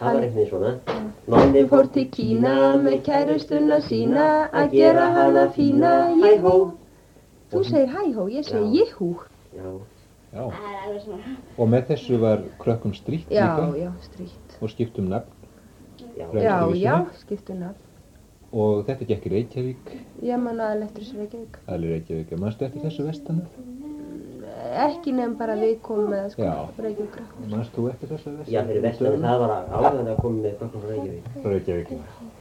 Það var einhvern veginn svona. Nonni fór til Kína með kærustuna sína að gera hana fína, hæ-hó. Þú segir hæ-hó, ég segi jí-hú. Já. Já. Það er alveg svona. Og með þessu var krökkum strítt líka. Já, strítt. Og skipt nafn. Já, skiptum nafn. Og þetta gekk í Reykjavík. Ég man aðal eftir þessu Reykjavík. Aðal í Reykjavík. Manstu eftir þessu vestanum? Ekki nefn bara við komum með sko, Já. Reykjavík. Manstu þú eftir þessu vestanum? Já, fyrir vestanum það var áður en að koma með krökkum frá Reykjavík. Frá Reykjavík.